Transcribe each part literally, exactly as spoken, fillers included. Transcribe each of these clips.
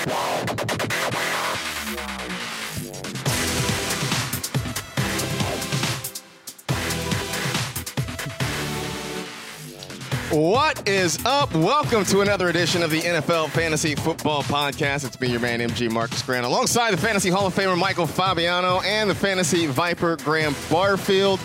What is up? Welcome to another edition of the N F L Fantasy Football Podcast. It's me, your man, M G Marcus Grant, alongside the Fantasy Hall of Famer Michael Fabiano and the Fantasy Viper Graham Barfield.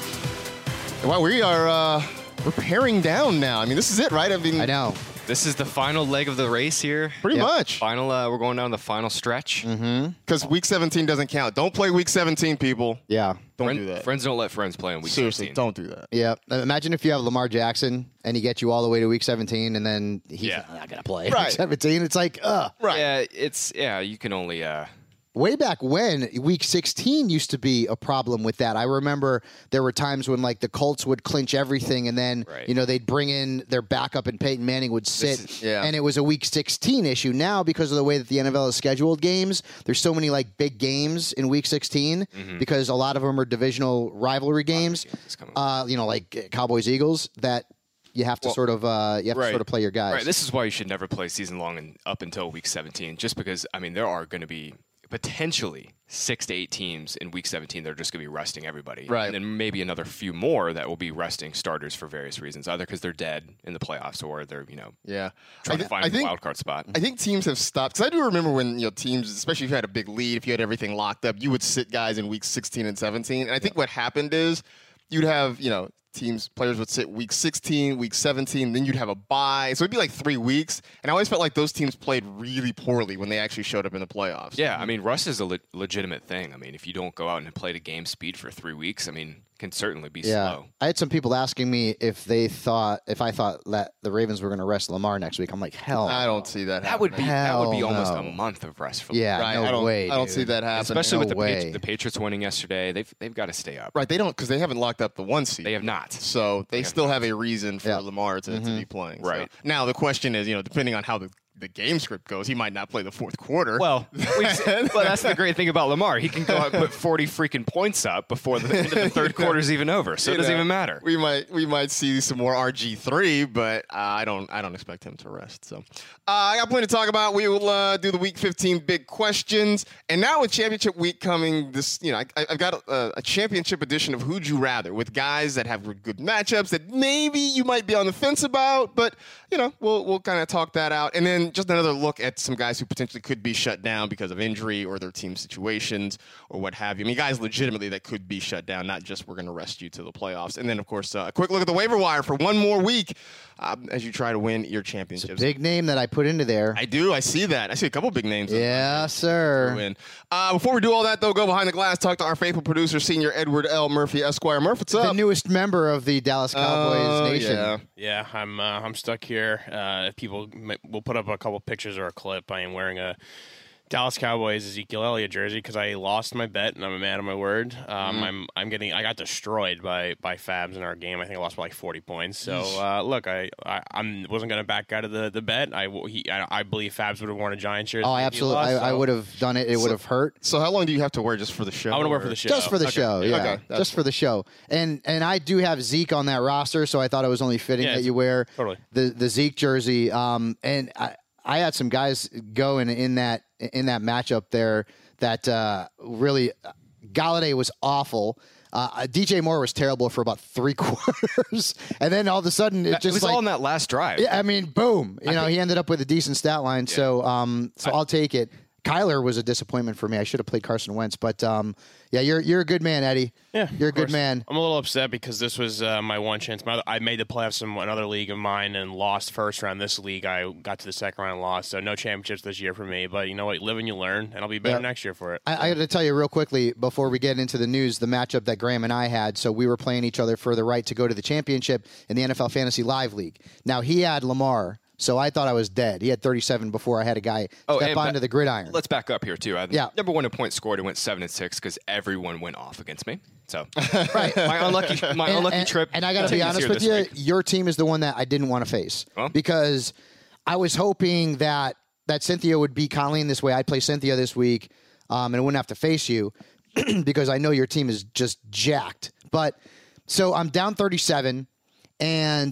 Well, we are uh, we're paring down now. I mean, this is it, right? I mean, I know. This is the final leg of the race here. Pretty yep. much. Final. Uh, we're going down the final stretch. Because mm-hmm. week seventeen doesn't count. Don't play week seventeen, people. Yeah. Don't Friend, do that. Friends don't let friends play in week Seriously, seventeen. don't do that. Yeah. Imagine if you have Lamar Jackson and he gets you all the way to week seventeen and then he's yeah. not going to play right. week seventeen. It's like, ugh. Right. Yeah, it's, yeah, you can only... Uh, Way back when, week sixteen used to be a problem with that. I remember there were times when, like, the Colts would clinch everything, and then, right. you know, they'd bring in their backup, and Peyton Manning would sit, is, yeah. and it was a week sixteen issue. Now, because of the way that the N F L has scheduled games, there's so many, like, big games in week sixteen, mm-hmm. because a lot of them are divisional rivalry games, uh, you know, like Cowboys-Eagles, that... You have to well, sort of uh, you have right. to sort of play your guys. Right. This is why you should never play season long and up until week seventeen, just because, I mean, there are going to be potentially six to eight teams in week seventeen that are just going to be resting everybody. Right. And then maybe another few more that will be resting starters for various reasons, either because they're dead in the playoffs or they're, you know, yeah. trying th- to find I a think, wild card spot. I think teams have stopped. Because I do remember when, you know, teams, especially if you had a big lead, if you had everything locked up, you would sit guys in week sixteen and seventeen. And I think what happened is you'd have, you know, teams, players would sit week sixteen, week seventeen, then you'd have a bye. So it'd be like three weeks. And I always felt like those teams played really poorly when they actually showed up in the playoffs. Yeah, I mean, rust is a le- legitimate thing. I mean, if you don't go out and play to game speed for three weeks, I mean, can certainly be yeah. slow. I had some people asking me if they thought, if I thought that the Ravens were going to rest Lamar next week. I'm like, hell I no. don't see that That would be Hell that would be almost no. a month of rest for Yeah, Lamar. right. no I don't, way. I don't dude. see that happening. Especially no with the, way. Patri- the Patriots winning yesterday. They've they've got to stay up. Right, they don't, because they haven't locked up the one seed. They have not. So they, they still have, have a reason for yeah. Lamar to, mm-hmm. to be playing. Right. So. Now, the question is, you know, depending on how the the game script goes, he might not play the fourth quarter. Well, well, that's the great thing about Lamar. He can go out and put forty freaking points up before the end of the third quarter is even over, so you it doesn't know, even matter. We might we might see some more R G three, but uh, I don't I don't expect him to rest. So uh, I got plenty to talk about. We will uh, do the Week fifteen big questions, and now with Championship Week coming, this you know I, I've got a, a Championship edition of Who'd You Rather with guys that have good matchups that maybe you might be on the fence about, but you know we'll we'll kind of talk that out, and then just another look at some guys who potentially could be shut down because of injury or their team situations or what have you. I mean, guys legitimately that could be shut down, not just we're going to rest you to the playoffs. And then, of course, uh, a quick look at the waiver wire for one more week um, as you try to win your championships. It's a big name that I put into there. I do. I see that. I see a couple big names. Yeah, sir. Win. Uh, before we do all that, though, go behind the glass, talk to our faithful producer, Senior Edward L. Murphy, Esquire. Murph, what's up? The newest member of the Dallas Cowboys uh, Nation. Yeah, yeah I'm, uh, I'm stuck here. Uh, people will put up a couple pictures or a clip. I am wearing a Dallas Cowboys Ezekiel Elliott jersey because I lost my bet and I'm a man of my word. Um, mm. I'm I'm getting I got destroyed by by Fabs in our game. I think I lost by like forty points. So uh, look, I I I'm, wasn't going to back out of the, the bet. I, he, I I believe Fabs would have worn a Giants jersey. Oh, absolutely. Lost, I, so. I would have done it. It so, would have hurt. So how long do you have to wear just for the show? I want to wear or? for the show. Just for the okay. show, yeah. Okay, just for the show. And and I do have Zeke on that roster, so I thought it was only fitting yeah, that you wear totally. the the Zeke jersey. Um, and I. I had some guys going in that in that matchup there that uh, really Galladay was awful. Uh, D J Moore was terrible for about three quarters, and then all of a sudden it that, just it was like, all in that last drive. Yeah, I mean, boom! You I know, think, he ended up with a decent stat line, yeah. so um, so I, I'll take it. Kyler was a disappointment for me. I should have played Carson Wentz, but um, yeah, you're you're a good man, Eddie. Yeah, you're a good man. I'm a little upset because this was uh, my one chance. My, I made the playoffs in another league of mine and lost first round. This league, I got to the second round and lost. So no championships this year for me. But you know what? Live and you learn, and I'll be better yeah. next year for it. I, I got to tell you real quickly before we get into the news, the matchup that Graham and I had. So we were playing each other for the right to go to the championship in the N F L Fantasy Live League. Now he had Lamar. So I thought I was dead. He had thirty-seven before I had a guy oh, step onto ba- the gridiron. Let's back up here, too. I, yeah. Number one in points scored, it went seven and six because everyone went off against me. So, right. my unlucky, my and, unlucky and, trip. And I got to be honest with you, week. your team is the one that I didn't want to face huh? because I was hoping that that Cynthia would beat Colleen this way. I'd play Cynthia this week, um, and I wouldn't have to face you because I know your team is just jacked. But so I'm down thirty-seven, and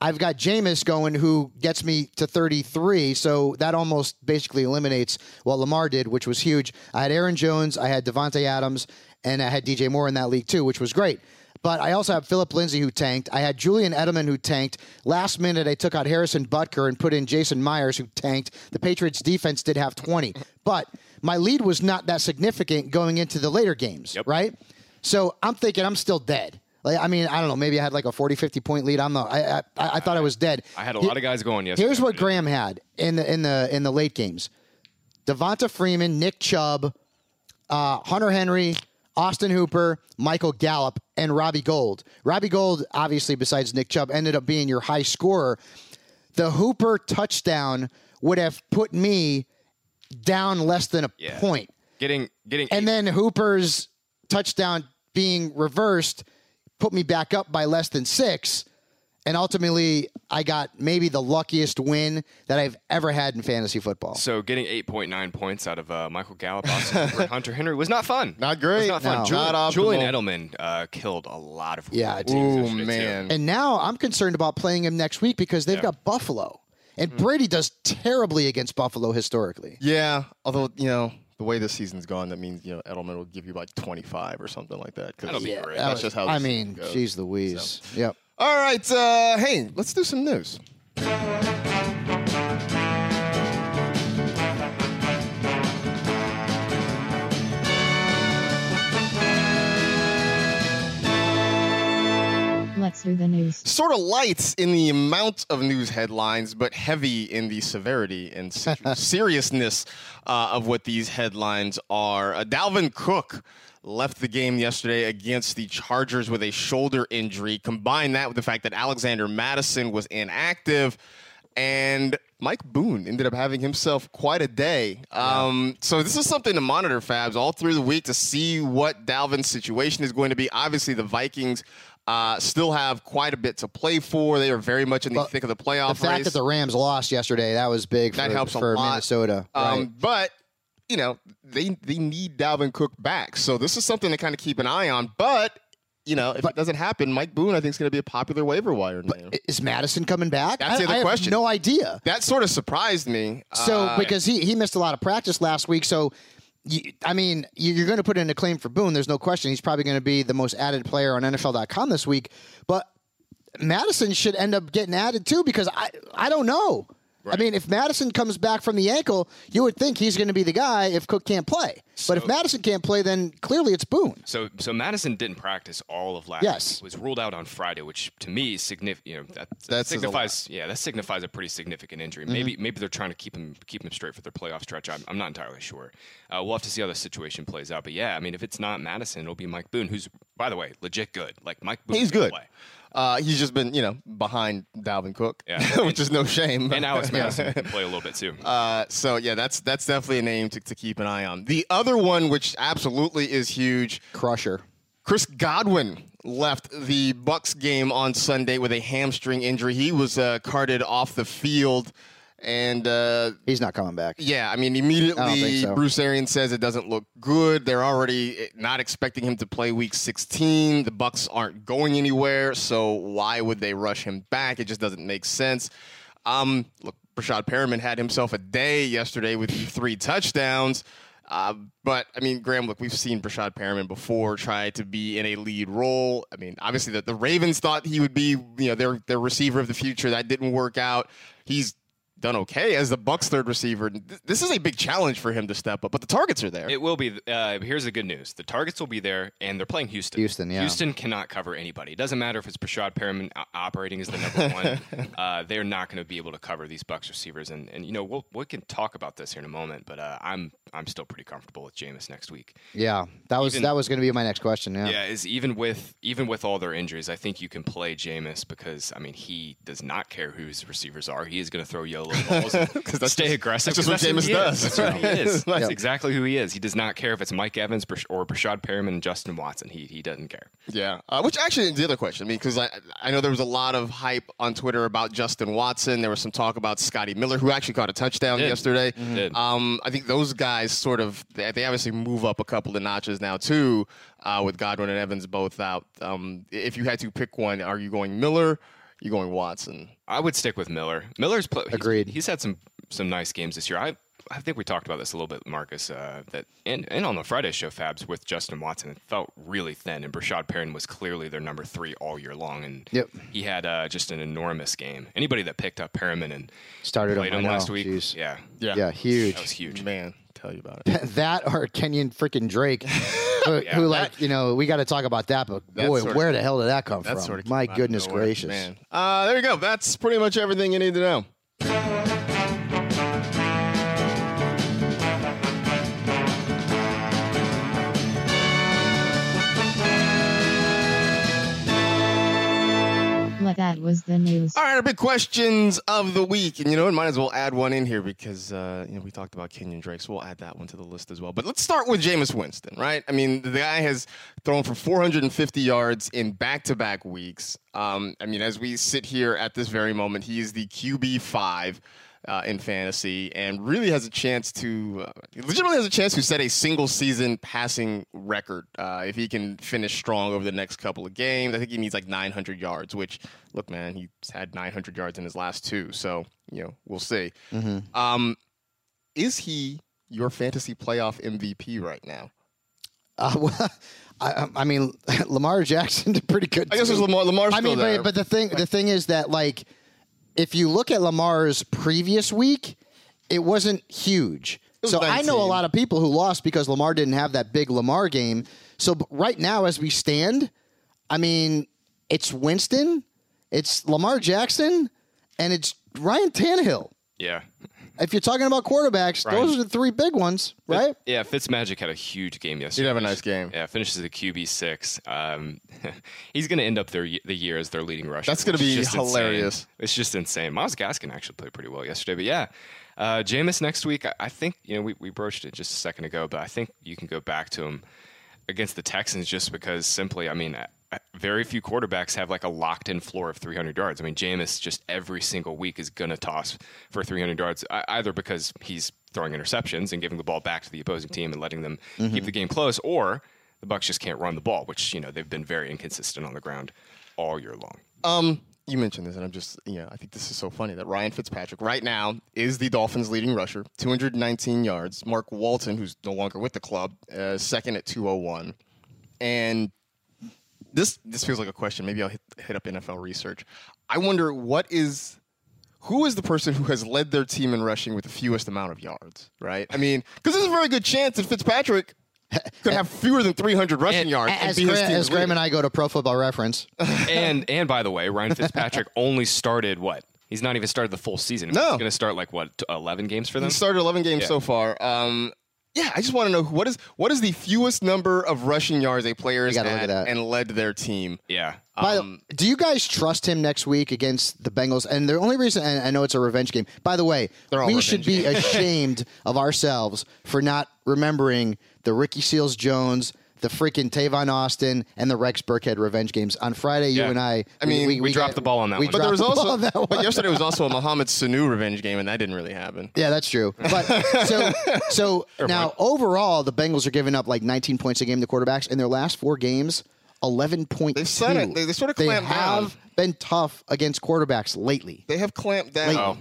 I've got Jameis going, who gets me to thirty-three, so that almost basically eliminates what Lamar did, which was huge. I had Aaron Jones, I had Devontae Adams, and I had D J Moore in that league too, which was great. But I also have Philip Lindsay, who tanked. I had Julian Edelman, who tanked. Last minute, I took out Harrison Butker and put in Jason Myers, who tanked. The Patriots' defense did have twenty. But my lead was not that significant going into the later games, Yep. right? So I'm thinking I'm still dead. Like, I mean, I don't know. Maybe I had like a forty, fifty point lead. I'm not. I I, I thought I was dead. I had a lot of guys going yesterday. Here's what Graham had in the in the in the late games: Devonta Freeman, Nick Chubb, uh, Hunter Henry, Austin Hooper, Michael Gallup, and Robbie Gould. Robbie Gould, obviously, besides Nick Chubb, ended up being your high scorer. The Hooper touchdown would have put me down less than a Yeah. point. Getting getting And then Hooper's touchdown being reversed put me back up by less than six. And ultimately, I got maybe the luckiest win that I've ever had in fantasy football. So getting eight point nine points out of uh, Michael Gallup, Austin Hooper, and Hunter Henry was not fun. Not great. Was not fun. No. Julian, Not Julian optimal. Edelman uh, killed a lot of Yeah, really dude. teams Ooh, yesterday, too. man. And now I'm concerned about playing him next week because they've Yeah. got Buffalo. And Mm-hmm. Brady does terribly against Buffalo historically. Yeah, although, you know, the way this season's gone, that means, you know, Edelman will give you like twenty-five or something like that. 'cause That'll be great. that That's was- just how I this mean, goes. geez Louise. Yep. All right, uh, hey, let's do some news. Let's do the news. Sort of light in the amount of news headlines, but heavy in the severity and situ- seriousness uh, of what these headlines are. Uh, Dalvin Cook left the game yesterday against the Chargers with a shoulder injury. Combine that with the fact that Alexander Madison was inactive, and Mike Boone ended up having himself quite a day. Um, so this is something to monitor, Fabs, all through the week to see what Dalvin's situation is going to be. Obviously, the Vikings uh, still have quite a bit to play for. They are very much in the Well, thick of the playoff The fact race. that the Rams lost yesterday, that was big That for, helps a for lot. Minnesota. Um, right. But, you know, they they need Dalvin Cook back. So this is something to kind of keep an eye on. But, you know, if But- it doesn't happen, Mike Boone, I think, is going to be a popular waiver wire name. Is Madison coming back? That's I, the other I have question. no idea. That sort of surprised me. So Uh, because he, he missed a lot of practice last week, so you, I mean you- you're going to put in a claim for Boone. There's no question he's probably going to be the most added player on N F L dot com this week. But Madison should end up getting added too because I I don't know. I mean, if Madison comes back from the ankle, you would think he's going to be the guy if Cook can't play. But if So- Madison can't play, then clearly it's Boone. So, so Madison didn't practice all of last Yes. week. Was ruled out on Friday, which to me significant. You know, that, that That says a signifies. Yeah, that signifies a pretty significant injury. Mm-hmm. Maybe, maybe they're trying to keep him keep him straight for their playoff stretch. I'm, I'm not entirely sure. Uh, we'll have to see how the situation plays out. But yeah, I mean, if it's not Madison, it'll be Mike Boone, who's, by the way, legit good. Like Mike Boone, He's can good. Play. Uh, he's just been, you know, behind Dalvin Cook, Yeah. which is no shame. And Alex Madison can play a little bit too. Uh, so yeah, that's that's definitely a name to, to keep an eye on. The other one, which absolutely is huge, Crusher. Chris Godwin left the Bucks game on Sunday with a hamstring injury. He was uh, carted off the field, and uh, He's not coming back. yeah, I mean, I don't immediately think so. Bruce Arians says it doesn't look good. They're already not expecting him to play Week sixteen. The Bucks aren't going anywhere, so why would they rush him back? It just doesn't make sense. Um, look, Rashad Perriman had himself a day yesterday with three touchdowns. Uh, but, I mean, Graham, look, we've seen Rashad Perriman before try to be in a lead role. I mean, obviously, the, the Ravens thought he would be, you know, their, their receiver of the future. That didn't work out. He's done okay as the Bucks' third receiver. This is a big challenge for him to step up, but the targets are there. It will be. Uh, here's the good news: the targets will be there, and they're playing Houston. Houston, yeah. Houston cannot cover anybody. It doesn't matter if it's Brashad Perriman o- operating as the number one. Uh, they're not going to be able to cover these Bucks receivers, and, and you know we'll, we can talk about this here in a moment. But uh, I'm I'm still pretty comfortable with Jameis next week. Yeah, that was Even- that was going to be my next question. Yeah. Yeah, is even with even with all their injuries, I think you can play Jameis because I mean he does not care who his receivers are. He is going to throw YOLO balls. And that's stay just- aggressive. that's just what 'cause who Jameis he does. is. That's what he is. That's Yep. exactly who he is. He does not care if it's Mike Evans or Brashad Perriman and Justin Watson. He he doesn't care. Yeah, uh, which actually is the other question. I mean, because I I know there was a lot of hype on Twitter about Justin Watson. There was some talk about Scotty Miller, who actually caught a touchdown Did. yesterday. Did. Um, I think those guys sort of they, they obviously move up a couple of notches now too, uh, with Godwin and Evans both out. Um, if you had to pick one, are you going Miller? you're going Watson. I would stick with Miller. Miller's pl- he's, Agreed. He's had some some nice games this year. I I think we talked about this a little bit, Marcus. Uh, that and, and on the Friday show, Fabs with Justin Watson, it felt really thin, and Brashad Perriman was clearly their number three all year long, and Yep. he had uh, just an enormous game. Anybody that picked up Perriman and Started him, played I him know, last week, jeez. yeah, Yeah, huge. that was huge. Man, tell you about it. That or Kenyon freaking Drake, who, Yeah, who that- like, you know, we got to talk about that, but That boy, sort of- where the hell did that come That from? sort of My came out of goodness nowhere, gracious. man. Uh, there you go. That's pretty much everything you need to know. Well, that was the news. All right, our big questions of the week, and you know, we might as well add one in here because uh, you know we talked about Kenyon Drake, so we'll add that one to the list as well. But let's start with Jameis Winston, right? I mean, the guy has thrown for four hundred fifty yards in back-to-back weeks. Um, I mean, as we sit here at this very moment, he is the Q B five. Uh, in fantasy, and really has a chance to, uh, legitimately has a chance to set a single season passing record uh, if he can finish strong over the next couple of games. I think he needs like nine hundred yards, which, look, man, he's had nine hundred yards in his last two, so, you know, we'll see. Mm-hmm. Um, is he your fantasy playoff M V P right now? Uh, well, I, I mean, Lamar Jackson did pretty good. I guess too. it's Lamar. Lamar's I still mean, there. but, but the thing, the thing is that like, if you look at Lamar's previous week, it wasn't huge. was So I know a nineteen. lot of people who lost because Lamar didn't have that big Lamar game. So b- right now, as we stand, I mean, it's Winston, it's Lamar Jackson, and it's Ryan Tannehill. Yeah. If you're talking about quarterbacks, Ryan- those are the three big ones, right? Yeah, Fitzmagic had a huge game yesterday. He'd have a nice game. Yeah, finishes as a Q B six. Um, he's going to end up their, the year as their leading rusher. That's gonna which is be just insane. hilarious. It's just insane. Miles Gaskin actually played pretty well yesterday. But yeah, uh, Jameis next week, I, I think, you know, we, we broached it just a second ago, but I think you can go back to him against the Texans just because simply, I mean, uh, very few quarterbacks have like a locked in floor of three hundred yards. I mean, Jameis just every single week is going to toss for three hundred yards, e- either because he's throwing interceptions and giving the ball back to the opposing team and letting them Mm-hmm. keep the game close, or the Bucs just can't run the ball, which, you know, they've been very inconsistent on the ground all year long. Um, you mentioned this, and I'm just, you know, I think this is so funny that Ryan Fitzpatrick right now is the Dolphins' leading rusher, two hundred nineteen yards. Mark Walton, who's no longer with the club, uh, second at two oh one. And this this feels like a question. Maybe I'll hit, hit up N F L research. I wonder what is who is the person who has led their team in rushing with the fewest amount of yards, right? I mean, because there's a very good chance that Fitzpatrick could have fewer than three hundred rushing yards. and As, be his Gra- team's as Graham leader. and I go to Pro Football Reference, and and by the way, Ryan Fitzpatrick only started what? He's not even started the full season. No. He's going to start like what, t- eleven games for them? He started eleven games Yeah. so far. Um, yeah, I just want to know what is what is the fewest number of rushing yards a player has gotta look had at that. and led their team. Yeah. By the- Um, do you guys trust him next week against the Bengals? And the only reason, and I know it's a revenge game. By the way, They're all we revenge should be ashamed of ourselves for not remembering the Ricky Seals Jones, the freaking Tavon Austin, and the Rex Burkhead revenge games. On Friday, you Yeah. and I, I mean, we dropped the ball on that we one. but there dropped was the ball also on that but one. yesterday was also a Mohamed Sanu revenge game, and that didn't really happen. Yeah, that's true. But so so now overall, the Bengals are giving up like nineteen points a game to quarterbacks in their last four games. eleven point two. They've said it. They- they sort of They clamped down. have been tough against quarterbacks lately. They have clamped down. Oh.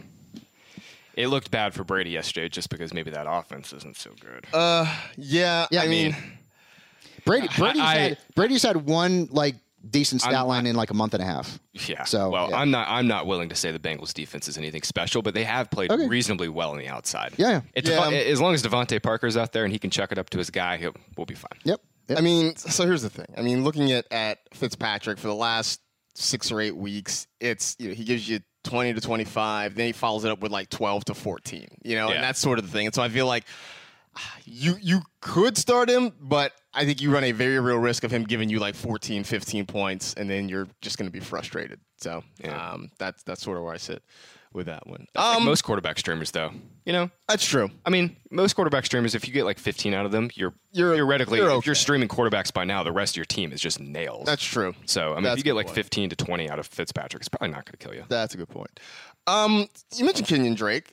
It looked bad for Brady yesterday just because maybe that offense isn't so good. Yeah, Yeah, I mean, Brady, Brady's, I- had, Brady's had one like decent stat I'm- line in like a month and a half. yeah. So well, yeah. I'm not. I'm not willing to say the Bengals defense is anything special, but they have played Okay. reasonably well on the outside. Yeah, yeah. It's Yeah. fu- as long as Devontae Parker's out there and he can chuck it up to his guy, he'll, we'll be fine. Yep. yep. I mean, so here's the thing. I mean, looking at, at Fitzpatrick for the last six or eight weeks, it's you know, he gives you twenty to twenty-five, then he follows it up with like twelve to fourteen. You know, Yeah. and that's sort of the thing. And so I feel like ah, you you could start him, but I think you run a very real risk of him giving you like fourteen, fifteen points, and then you're just going to be frustrated. So Yeah. um, that's that's sort of where I sit with that one. Like Um, most quarterback streamers, though, you know, that's true. I mean, most quarterback streamers, if you get like fifteen out of them, you're, You're- theoretically, you're if you're okay. streaming quarterbacks by now, the rest of your team is just nails. That's true. so. I mean, That's if you a get good like point. fifteen to twenty out of Fitzpatrick, it's probably not going to kill you. That's a good point. Um, you mentioned Kenyon Drake,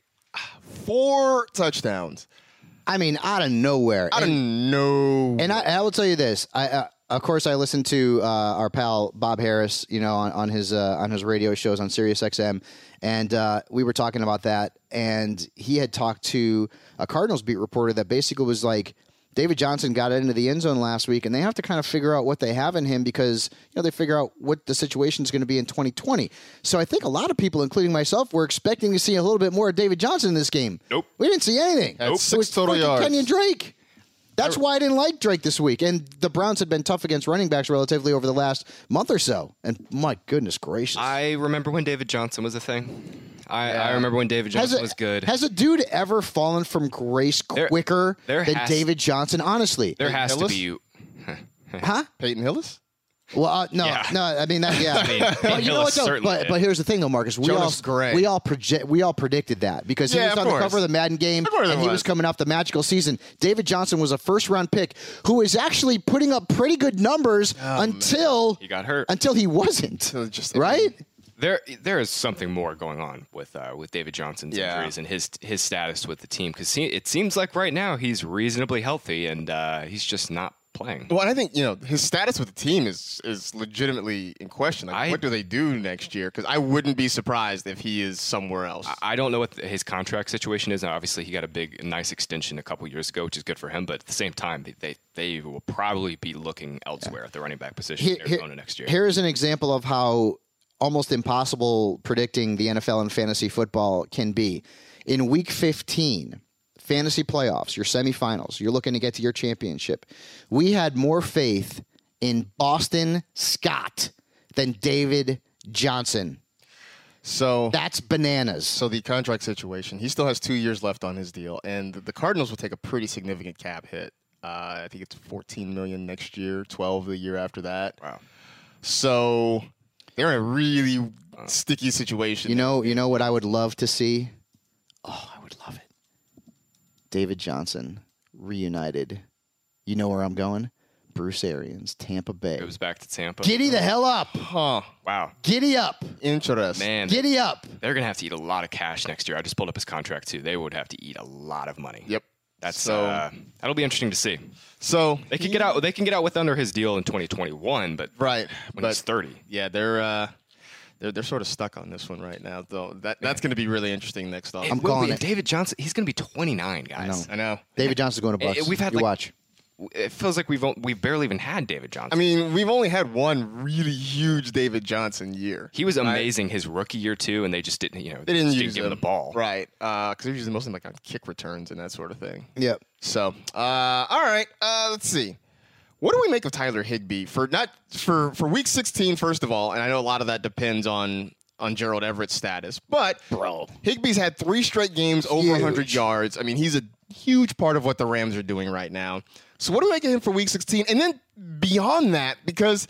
four touchdowns I mean, out of nowhere. out of and, no. and I, I will tell you this: I, uh, of course, I listened to uh, our pal Bob Harris, you know, on, on his uh, on his radio shows on Sirius X M, and uh, we were talking about that. And he had talked to a Cardinals beat reporter that basically was like, David Johnson got into the end zone last week, and they have to kind of figure out what they have in him because, you know, they figure out what the situation is going to be in twenty twenty. So I think a lot of people, including myself, were expecting to see a little bit more of David Johnson in this game. Nope. We didn't see anything. That's Nope. six It was total freaking yards. Kenyon Drake. That's why I didn't like Drake this week. And the Browns had been tough against running backs relatively over the last month or so. And my goodness gracious. I remember when David Johnson was a thing. I, Yeah. I remember when David Has Johnson a, was good. Has a dude ever fallen from grace There- quicker there than has- David Johnson? Honestly. there has to Hillis? be. Huh? Peyton Hillis? Well, uh, no, Yeah. no. I mean, that, yeah. mean, but you know Hillis what? Though? certainly But, did. but here's the thing, though, Marcus. We Jonas all Gray. we all project we all predicted that because he Yeah, was of on the course. cover of the Madden game Of course it and he was was. coming off the magical season. David Johnson was a first round pick who was actually putting up pretty good numbers until He got hurt. until he wasn't. So just- right? There, there is something more going on with uh, with David Johnson's Yeah. injuries and his his status with the team because it seems like right now he's reasonably healthy and uh, he's just not playing. Well, and I think, you know, his status with the team is is legitimately in question. Like, I- what do they do next year? Because I wouldn't be surprised if he is somewhere else. I don't know what the, his contract situation is. And obviously, he got a big, nice extension a couple years ago, which is good for him. But at the same time, they they, they will probably be looking elsewhere at the running back position Here- in Arizona next year. Here is an example of how almost impossible predicting the N F L and fantasy football can be. In week fifteen, fantasy playoffs, your semifinals, you're looking to get to your championship. We had more faith in Boston Scott than David Johnson. so, That's bananas. so the contract situation, he still has two years left on his deal, and the Cardinals will take a pretty significant cap hit. Uh, I think it's fourteen million dollars next year, twelve the year after that. Wow. So they're in a really sticky situation. You know, you know what I would love to see? Oh, I would love it. David Johnson reunited. You know where I'm going? Bruce Arians, Tampa Bay. It was back to Tampa. Giddy the hell up. Huh. Wow. Giddy up. Interesting. Man, Giddy up. they're going to have to eat a lot of cash next year. I just pulled up his contract, too. They would have to eat a lot of money. Yep. That's So- uh, that'll be interesting to see. So They can get out. They can get out with under his deal in twenty twenty-one, but right, when but he's thirty, yeah, they're uh, they're they're sort of stuck on this one right now. Though that that's going to be really interesting next off. I'm Will calling be. it. David Johnson. He's going to be twenty-nine, guys. know. I know. David Johnson's going to Eh, Bucks. we've had, you like- watch. It feels like we've o- we've barely even had David Johnson. I mean, we've only had one really huge David Johnson year. he was amazing his rookie year too, and they just didn't. You know, They didn't just use give him the ball. right? Because they're using mostly like on kick returns and that sort of thing. Yep. So, uh, all right, uh, let's see. What do we make of Tyler Higbee for not for for week sixteen? First of all, and I know a lot of that depends on on Gerald Everett's status, but Bro. Higbee's had three straight games over one hundred Huge. yards. I mean, he's a huge part of what the Rams are doing right now. So, what do we make of him for week sixteen? And then beyond that, because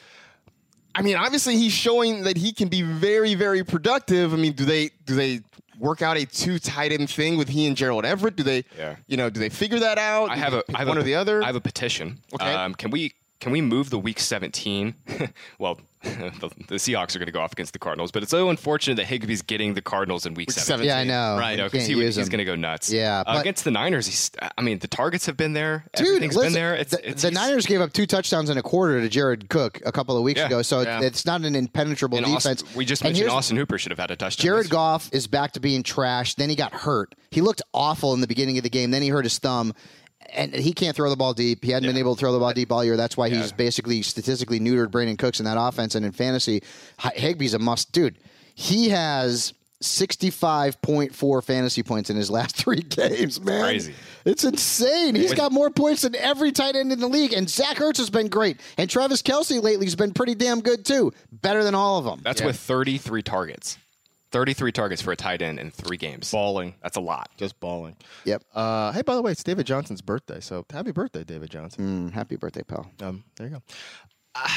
I mean, obviously he's showing that he can be very, very productive. I mean, do they do they work out a two tight end thing with he and Gerald Everett? Do they, Yeah. you know, do they figure that out? I Do have they a pick I have one a, or the other. I have a petition. Okay. Um, can we can we move the week seventeen? Well, the, the Seahawks are going to go off against the Cardinals, but it's so unfortunate that Higbee's getting the Cardinals in week, Week seventeen. Yeah, I know. Right, You You know, can't because he, would- use he's him. going to go nuts. Yeah, Uh, but- against the Niners, he's. I mean, the targets have been there. Dude, Everything's listen, been there. It's, the, it's, the he's- Niners gave up two touchdowns and a quarter to Jared Cook a couple of weeks Yeah. ago, so Yeah. it's not an impenetrable and defense. Austin, we just And mentioned here's- Austin Hooper should have had a touchdown. Jared this- Goff is back to being trash. Then he got hurt. He looked awful in the beginning of the game. Then he hurt his thumb. And he can't throw the ball deep. He hadn't Yeah. been able to throw the ball deep all year. That's why Yeah. he's basically statistically neutered Brandon Cooks in that offense. And in fantasy, Hi- Higbee's a must. Dude, he has sixty-five point four fantasy points in his last three games, man. Crazy. It's insane. He's With- got more points than every tight end in the league. And Zach Ertz has been great. And Travis Kelce lately has been pretty damn good, too. Better than all of them. That's with thirty-three targets. thirty-three targets for a tight end in three games. balling, That's a lot. just balling. Yep. Uh, hey, by the way, it's David Johnson's birthday, so happy birthday, David Johnson. Mm, happy birthday, pal. Um, there you go. Uh,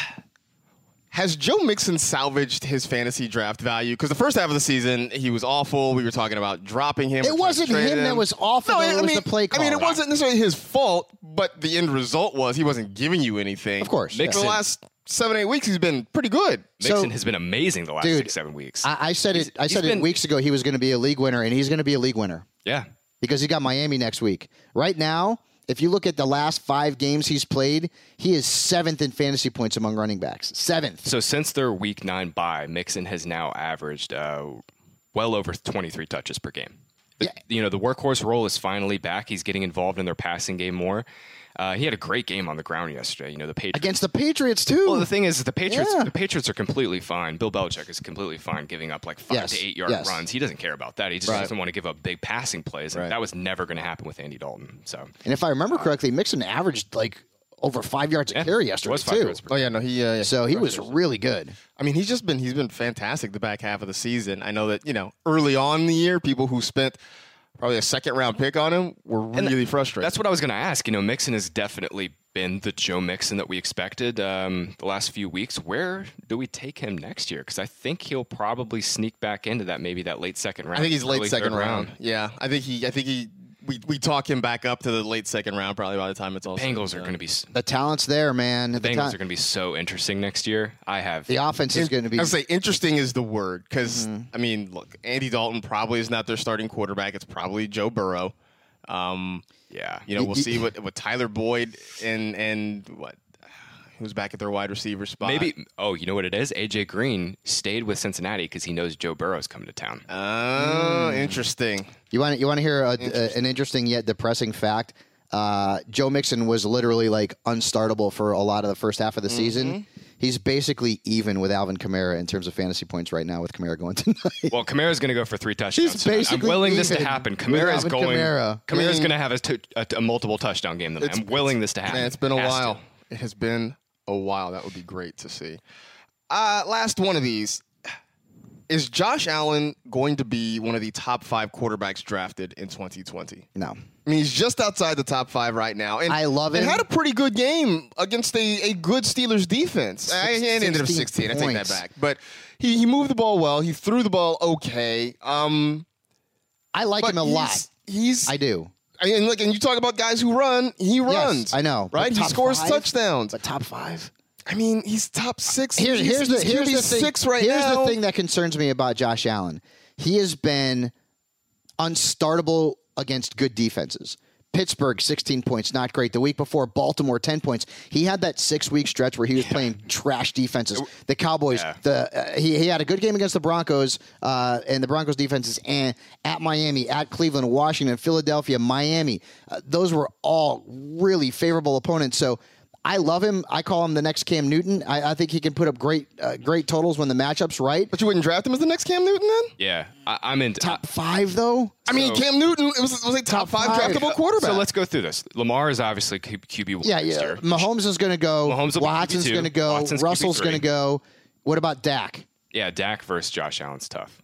has Joe Mixon salvaged his fantasy draft value? Because the first half of the season, he was awful. We were talking about dropping him. It or trying to wasn't trade him that was awful, though. I It was mean, the play I mean, it call. wasn't necessarily his fault, but the end result was he wasn't giving you anything. Of course, For Mixon- the last seven, eight weeks, he's been pretty good. Mixon So- has been amazing the last Dude, six, seven weeks. I, I said it. I he's said been- it weeks ago. He was going to be a league winner, and he's going to be a league winner yeah. because he got Miami next week. Right now, If you look at the last five games he's played, he is seventh in fantasy points among running backs. Seventh. So since their week nine bye, Mixon has now averaged uh, well over twenty-three touches per game. The, Yeah. You know, the workhorse role is finally back. He's getting involved in their passing game more. Uh, he had a great game on the ground yesterday. You know, the Patriots. Against the Patriots, too. Well, the thing is, the Patriots Yeah. the Patriots are completely fine. Bill Belichick is completely fine giving up like five Yes, to eight yard yes. runs. He doesn't care about that. He just Right. doesn't want to give up big passing plays. And Right. that was never going to happen with Andy Dalton. So and if I remember correctly, Mixon averaged like over five yards a yeah, carry it yesterday, was five too. yards per Oh yeah, no, he. Uh, yeah, So he was really good. I mean, he's just been he's been fantastic the back half of the season. I know that you know early on in the year, people who spent probably a second round pick on him were really frustrated. That's what I was going to ask. You know, Mixon has definitely been the Joe Mixon that we expected um, the last few weeks. Where do we take him next year? Because I think he'll probably sneak back into that maybe that late second round. I think he's late early second third round. Yeah, I think he. I think he. We we talk him back up to the late second round probably by the time it's all. said and Bengals are done. going to be s- The talent's there, man. the The, Bengals ta- are going to be so interesting next year. I have the offense is going to be. I would say interesting is the word because Mm-hmm. I mean, look, Andy Dalton probably is not their starting quarterback. It's probably Joe Burrow. Um, yeah. you know, we'll see what what Tyler Boyd and and what who's back at their wide receiver spot. Maybe. Oh, you know what it is? A J Green stayed with Cincinnati because he knows Joe Burrow's coming to town. Oh, interesting. You want you want to hear a, a, an interesting yet depressing fact? Uh, Joe Mixon was literally like unstartable for a lot of the first half of the season. He's basically even with Alvin Kamara in terms of fantasy points right now with Kamara going tonight. Well, Kamara's going to go for three touchdowns. He's tonight. I'm basically willing this to even happen. with Kamara is Alvin going. Kamara. Kamara's I mean- going to have a, t- a, a multiple touchdown game tonight. I'm willing this to happen. Man, it's been a Has while. to. It has been a while. That would be great to see. Uh, last one of these. Is Josh Allen going to be one of the top five quarterbacks drafted in twenty twenty? No. I mean, he's just outside the top five right now. And I love and him. had a pretty good game against a, a good Steelers defense. I, he ended up sixteen sixteen. I take that points. back. But he, he moved the ball well. He threw the ball okay. Um, I like but him a he's, lot. He's I do. I mean, look, and you talk about guys who run. He runs. I know. But right? He top scores five? touchdowns. But top five? I mean, he's top six. Here, he's, here's he's the here's Q B the thing. six right here's now. the thing that concerns me about Josh Allen. He has been unstartable against good defenses. Pittsburgh, sixteen points, not great. The week before, Baltimore, ten points. He had that six-week stretch where he was playing trash defenses. The Cowboys, Yeah. the uh, he, he had a good game against the Broncos, uh, and the Broncos defenses and at Miami, at Cleveland, Washington, Philadelphia, Miami. Uh, those were all really favorable opponents. So I love him. I call him the next Cam Newton. I, I think he can put up great uh, great totals when the matchup's right. But you wouldn't draft him as the next Cam Newton then? Yeah, I, I'm in. Top five, though? I mean, So- Cam Newton it was was a top, Top five, five. draftable quarterback. So let's go through this. Lamar is obviously Q- QB one Yeah, next yeah. year. Mahomes is going to go. Mahomes will be Watson's Q B two. going to go. Watson's Russell's Q B three. going to go. What about Dak? Yeah, Dak versus Josh Allen's tough.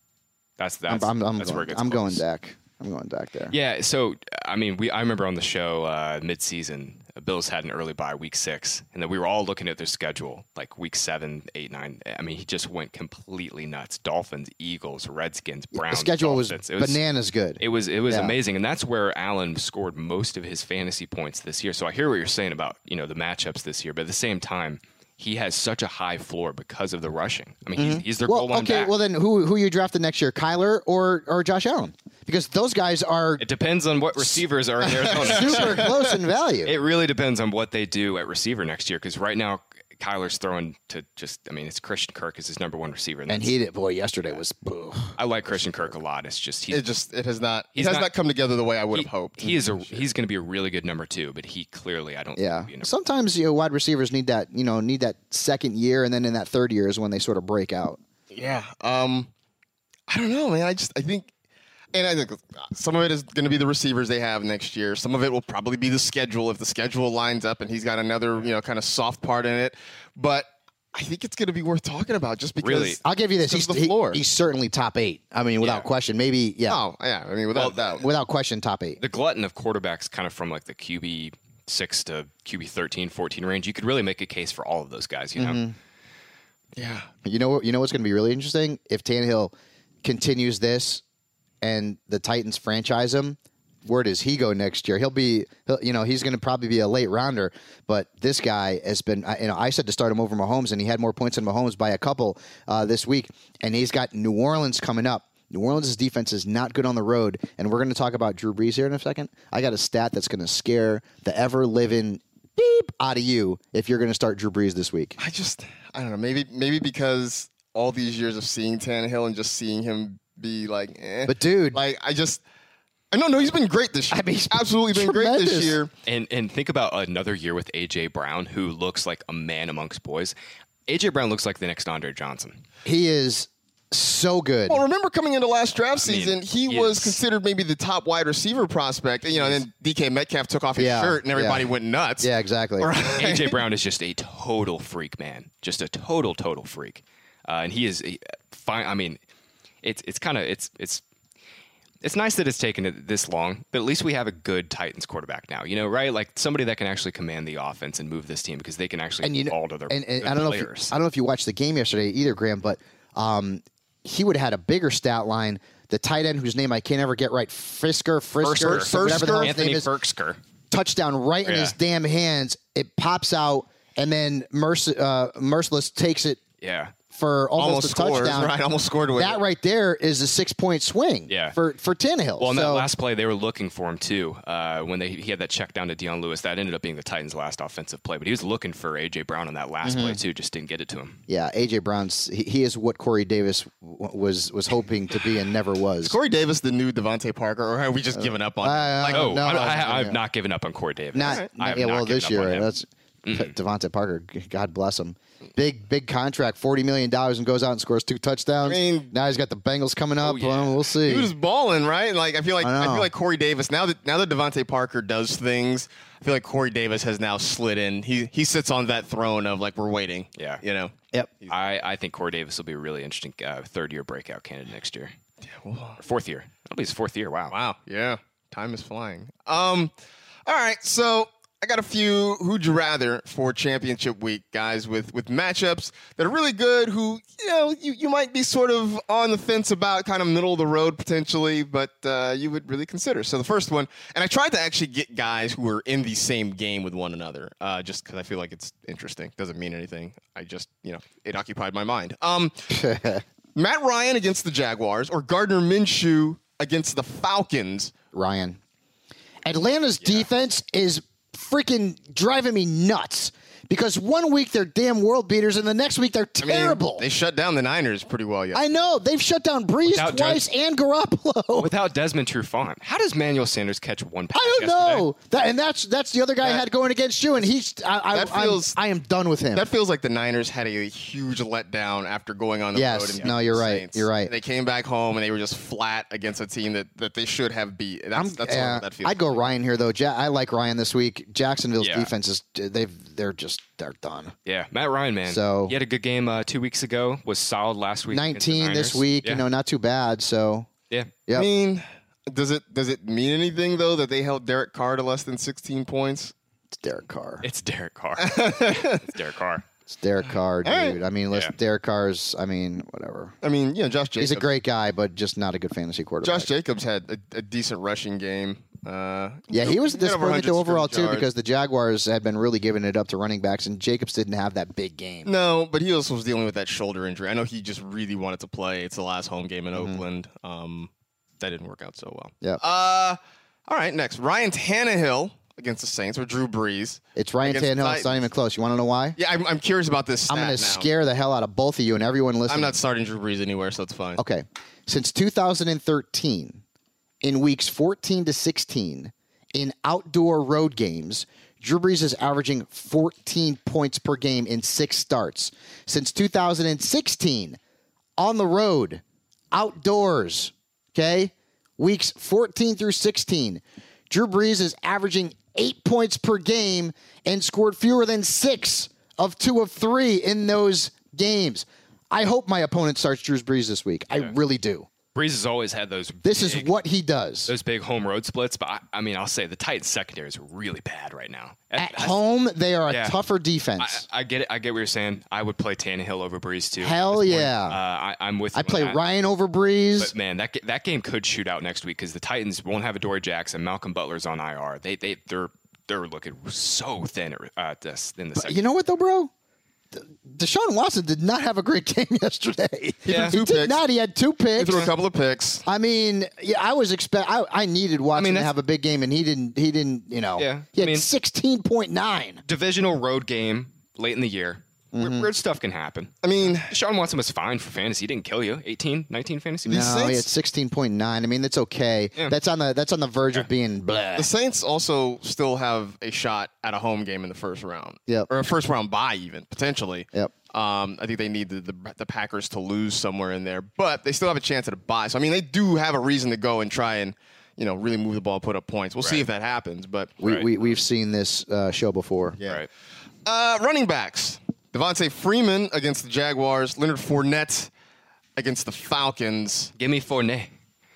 That's I'm, that's I'm, I'm that's where it going, gets I'm going close. Dak. I'm going Dak there. Yeah, so I mean, we I remember on the show uh, mid-season, uh, Bills had an early bye week six, and then we were all looking at their schedule, like week seven, eight, nine. I mean, he just went completely nuts. Dolphins, Eagles, Redskins, Browns. The schedule was, Dolphins. It was bananas good. It was it was Yeah. amazing, and that's where Allen scored most of his fantasy points this year. So I hear what you're saying about you know the matchups this year, but at the same time, he has such a high floor because of the rushing. I mean, he's, he's their well, goal line okay. back. Well, then who who you drafted next year, Kyler or or Josh Allen? Because those guys are It depends on what receivers are in Arizona. super close in value. It really depends on what they do at receiver next year. Because right now, Kyler's throwing to just, I mean, it's Christian Kirk is his number one receiver. and that's- he did. Boy, yesterday was. Ugh. I like Christian Kirk a lot. It's just, he's, it just it has not it He's has not- not, come together the way I would he, have hoped. he is a, he's going to be a really good number two, but he clearly, I don't Yeah. think will be a number Sometimes you know wide receivers need that you know need that second year, and then in that third year is when they sort of break out. Yeah. Um, I don't know, man. I just I think, and I think some of it is going to be the receivers they have next year. Some of it will probably be the schedule if the schedule lines up and he's got another you know kind of soft part in it. But I think it's going to be worth talking about just because. Really? I'll give you this. Because He's, of the floor. he- he's certainly top eight. I mean, without Yeah. question. Maybe, yeah. Oh yeah. I mean, without doubt. Without question, top eight. The glutton of quarterbacks kind of from like the Q B six to Q B thirteen, fourteen range, you could really make a case for all of those guys, you know? Mm-hmm. Yeah. You know, what- you know what's going to be really interesting? If Tannehill continues this and the Titans franchise him, where does he go next year? He'll be, he'll, you know, he's going to probably be a late rounder. But this guy has been, I- you know, I said to start him over Mahomes, and he had more points than Mahomes by a couple uh, this week. And he's got New Orleans coming up. New Orleans' defense is not good on the road, and we're going to talk about Drew Brees here in a second. I got a stat that's going to scare the ever-living beep out of you if you're going to start Drew Brees this week. I just, I don't know. Maybe, maybe because all these years of seeing Tannehill and just seeing him be like, eh. But dude, like I just, I don't know. He's been great this year. I mean, he's absolutely been tremendous. great this year. And and think about another year with A J Brown, who looks like a man amongst boys. A J Brown looks like the next Andre Johnson. he is so good. Well, remember coming into last draft I mean, season, he he was is- considered maybe the top wide receiver prospect. You know, and then D K Metcalf took off his Yeah, shirt and everybody yeah. went nuts. Yeah, exactly. A J Brown is just a total freak, man. Just a total, total freak. Uh, and he is a, fine. I mean, it's it's kind of it's it's it's nice that it's taken it this long, but at least we have a good Titans quarterback now. You know, right? Like somebody that can actually command the offense and move this team because they can actually And you know, ball to their, and, and their I don't know if you, players. I don't know if you watched the game yesterday either, Graham, but um, he would have had a bigger stat line. The tight end whose name I can't ever get right, Frisker, Frisker, Firsker. whatever the hell his Anthony name is, Firksker. touchdown right in Yeah. his damn hands. It pops out, and then Merc- uh, Merciless takes it Yeah. for almost, Almost a scores, touchdown. right? Almost scored with That it. right there is a six-point swing Yeah. for, for Tannehill. Well, in that So- last play, they were looking for him too. Uh, when they he had that check down to Deion Lewis, that ended up being the Titans' last offensive play. But he was looking for A J Brown on that last Mm-hmm. play too, just didn't get it to him. yeah, A J Brown's he, he is what Corey Davis w- was was hoping to be and never was. Corey Davis, the new Devontae Parker, or have we just given up on him? I- I Like, don't Oh, know. I'm, I was I, gonna- I've not given up on Corey Davis. Not, I not have yeah, not well, given this up year, on right? him. That's Devontae Parker. God bless him. Big, big contract, forty million dollars, and goes out and scores two touchdowns. I mean- now he's got the Bengals coming up. Oh, yeah. Well, we'll see. He was balling, right? Like I feel like I I, know. feel like Corey Davis now that now that Devontae Parker does things, I feel like Corey Davis has now slid in. He he sits on that throne of like we're waiting. Yeah. you know. Yep. I, I think Corey Davis will be a really interesting uh, third year breakout candidate next year. Or fourth year. That'll be his fourth year. Wow. Wow. Yeah. Time is flying. Um. All right. So I got a few who'd you rather for championship week, guys, with with matchups that are really good. Who you know you, you might be sort of on the fence about, kind of middle of the road potentially, but uh, you would really consider. So the first one, and I tried to actually get guys who are in the same game with one another, uh, just because I feel like it's interesting. Doesn't mean anything. I just you know it occupied my mind. Um, Matt Ryan against the Jaguars or Gardner Minshew against the Falcons. Ryan. Atlanta's defense is freaking driving me nuts because one week they're damn world beaters and the next week they're I mean, terrible. they shut down the Niners pretty well yesterday. I know. They've shut down Breeze Without twice Des- and Garoppolo. Without Desmond Trufant, how does Manuel Sanders catch one pass? I don't yesterday? know. That, and that's that's the other guy I That- had going against you, and he's I, I, That I'm- feels- I am done with him. That feels like the Niners had a huge letdown after going on the Yes. road. and No, beating you're the right. Saints. You're right. They came back home and they were just flat against a team that, that they should have beat. That's, I'm, that's yeah, what that feels. I'd go Ryan here though. Ja- I like Ryan this week. Jacksonville's Yeah. defense is they've they're just they're done. Yeah, Matt Ryan, man. So- he had a good game uh, two weeks ago. Was solid last week. against the nineteen this Niners. week, Yeah. you know, not too bad. So Yeah. yeah, I mean, does it does it mean anything though that they held Derek Carr to less than sixteen points? it's Derek Carr. It's Derek Carr. it's Derek Carr. It's Derek Carr, dude. right. I mean, listen, Yeah. Derek Carr's. I mean, whatever. I mean, you know, Josh Jacobs. He's a great guy, but just not a good fantasy quarterback. Josh Jacobs had a, a decent rushing game. Uh, Yeah, he was had over disappointed one hundred though overall scrimmage too yards. because the Jaguars had been really giving it up to running backs, and Jacobs didn't have that big game. No, but he also was dealing with that shoulder injury. I know he just really wanted to play. It's the last home game in Mm-hmm. Oakland. Um, that didn't work out so well. Yep. Uh, all right, next. Ryan Tannehill against the Saints or Drew Brees. It's Ryan against the Tannehill. It's not Titans. even close. You want to know why? Yeah, I'm, I'm curious about this stat I'm going to now. scare the hell out of both of you and everyone listening. I'm not starting Drew Brees anywhere, so it's fine. Okay. Since two thousand thirteen, in weeks fourteen to sixteen, in outdoor road games, Drew Brees is averaging fourteen points per game in six starts. Since two thousand sixteen, on the road, outdoors, okay, weeks fourteen through sixteen, Drew Brees is averaging eight points per game and scored fewer than six of two of three in those games. I hope my opponent starts Drew Brees this week. I really do. Breeze has always had those. This is big- what he does. those big home road splits. But I, I mean, I'll say the Titans secondary is really bad right now. At That's- home, they are a Yeah. tougher I, defense. I get it. I get what you're saying. I would play Tannehill over Breeze too. Hell at this point. yeah. Uh, I, I'm with. You I on play that. Ryan over Breeze. But man, that ga- that game could shoot out next week because the Titans won't have Adoree Jackson. Malcolm Butler's on I R. They they they're they're looking so thin at uh, this in the second. You know what, though, bro? Deshaun Watson did not have a great game yesterday. He Yeah. threw He two did picks. not. He had two He picks. threw a couple of picks. I mean, yeah, I was expect. I, I needed Watson mean, to that's- have a big game, and he didn't. He didn't. You know. Yeah, He I had mean- sixteen point nine. Divisional road game late in the year. Weird, weird stuff can happen. I mean, Deshaun Watson was fine for fantasy. He didn't kill you. eighteen, nineteen fantasy. No, points. Saints- he had sixteen point nine. I mean, that's okay. Yeah. That's on the that's on the verge of being blah. the Saints also still have a shot at a home game in the first round. Yep. Or a first round bye, even, potentially. Yep. Um, I think they need the, the, the Packers to lose somewhere in there, but they still have a chance at a bye. So, I mean, they do have a reason to go and try and, you know, really move the ball, put up points. We'll see Right. if that happens, but We, Right. we we've seen this uh, show before. yeah. Right. Uh, running backs. Devontae Freeman against the Jaguars. Leonard Fournette against the Falcons. Give me Fournette.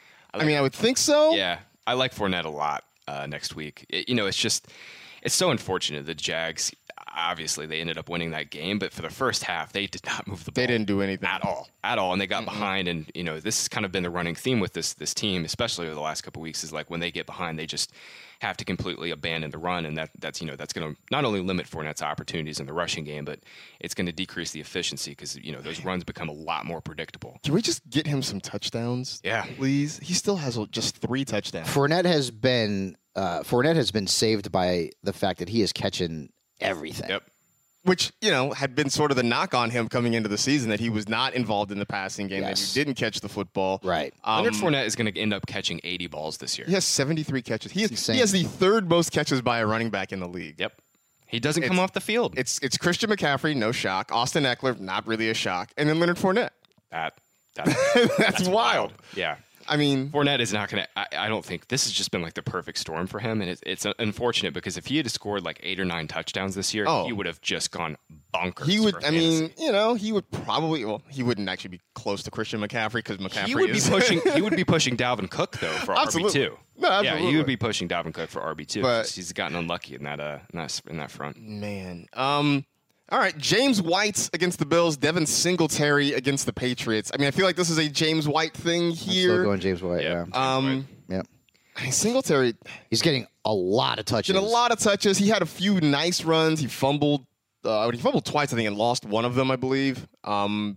I mean, I would think so. Yeah, I like Fournette a lot uh, next week. It- you know, it's just it's so unfortunate. The Jags, obviously, they ended up winning that game, but for the first half, they did not move the ball. They didn't do anything. at all, at all, and they got behind. And you know, this has kind of been the running theme with this this team, especially over the last couple of weeks. Is like when they get behind, they just have to completely abandon the run, and that that's you know that's going to not only limit Fournette's opportunities in the rushing game, but it's going to decrease the efficiency because you know those runs become a lot more predictable. Can we just get him some touchdowns? Yeah. Please? He still has just three touchdowns. Fournette has been uh, Fournette has been saved by the fact that he is catching everything. Yep. Which, you know, had been sort of the knock on him coming into the season, that he was not involved in the passing game, Yes. that he didn't catch the football. Right. Um, Leonard Fournette is going to end up catching eighty balls this year. he has seventy-three catches. He, is, insane. he has the third most catches by a running back in the league. Yep. He doesn't come It's- off the field. It's it's Christian McCaffrey, no shock. Austin Eckler, not really a shock. And then Leonard Fournette. that, that That's, wild. Yeah. I mean, Fournette is not going to. I don't think this has just been like the perfect storm for him, and it's, it's unfortunate because if he had scored like eight or nine touchdowns this year, Oh. he would have just gone bonkers. he would, for I fantasy. mean, you know, he would probably, well, he wouldn't actually be close to Christian McCaffrey because McCaffrey he would be is. pushing. He would be pushing Dalvin Cook though for Absolutely. R B two. No, Yeah, he absolutely. would be pushing Dalvin Cook for R B two. But- He's gotten unlucky in that uh in that, in that front. Man. Um, all right, James White against the Bills, Devin Singletary against the Patriots. I mean, I feel like this is a James White thing Still here. going James White. Yeah. Yeah. Um, Yep. I mean, Singletary He's getting a lot of touches. did a lot of touches. He had a few nice runs. He fumbled. Uh, he fumbled twice, I think, and lost one of them, I believe. Um,